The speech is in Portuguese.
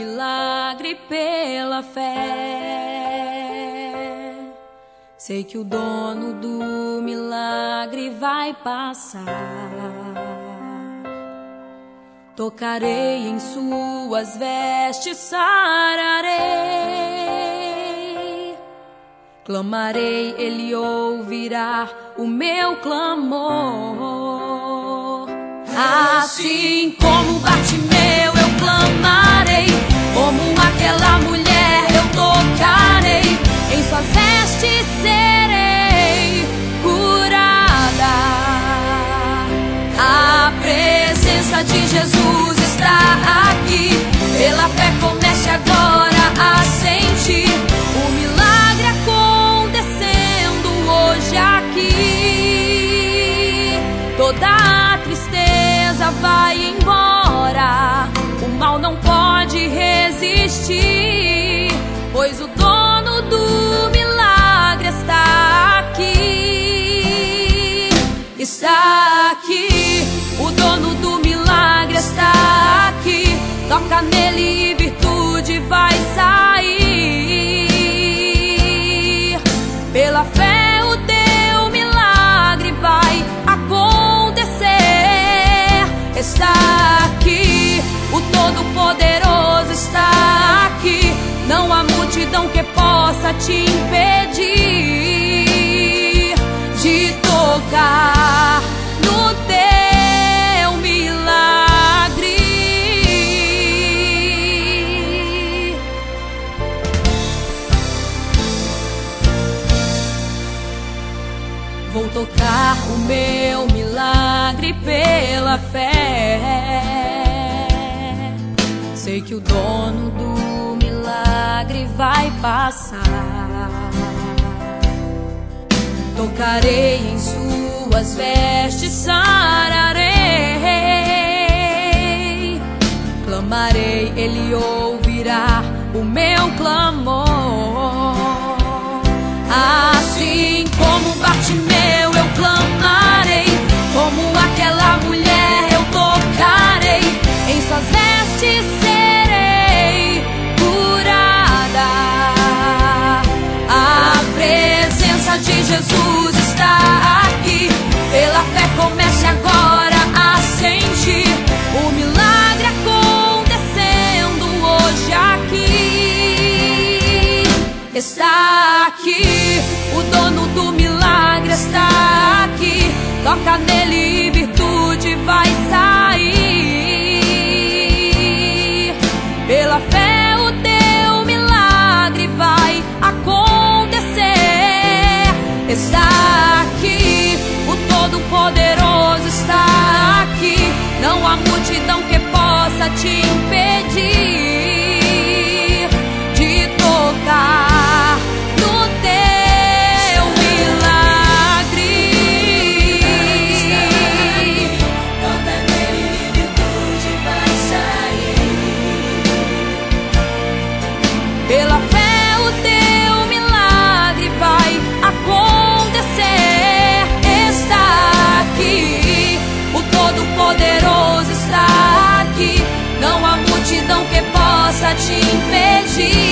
milagre pela fé. Sei que o dono do milagre vai passar. Tocarei em suas vestes, sararei. Clamarei, ele ouvirá o meu clamor. Assim como Bartimeu eu clamarei, como aquela mulher eu tocarei, em suas vestes serei curada. A presença de Jesus está aqui, pela fé comece agora a sentir o milagre acontecendo hoje aqui. Toda a tristeza vai embora, o mal não pode resistir, pois o dono do milagre está aqui. Está aqui, o dono do milagre está aqui. Toca nele e virtude vai sair. Pela fé o teu milagre vai acontecer. Está aqui, o Todo-Poderoso está aqui. Não há multidão que possa te impedir de tocar no teu milagre. Vou tocar o meu milagre pela fé. Sei que o dono do milagre vai passar. Tocarei em suas vestes, sararei. Clamarei, ele ouvirá o meu clamor. Assim como Bartimeu eu clamarei, como aquela mulher eu tocarei, em suas vestes serei curada. A presença de Jesus está aqui, pela fé comece agora a sentir o milagre acontecendo hoje aqui. Está aqui, o dono do milagre está aqui. Toca nele e virtude vai sair. Pela fé o teu milagre vai acontecer. Está aqui, o Todo-Poderoso está aqui. Não há multidão que possa te impedir de tocar no teu milagre. Toca nele e virtude vai sair. Pela fé o teu milagre vai acontecer. Está aqui, o Todo-Poderoso está aqui. Não há multidão que possa te impedir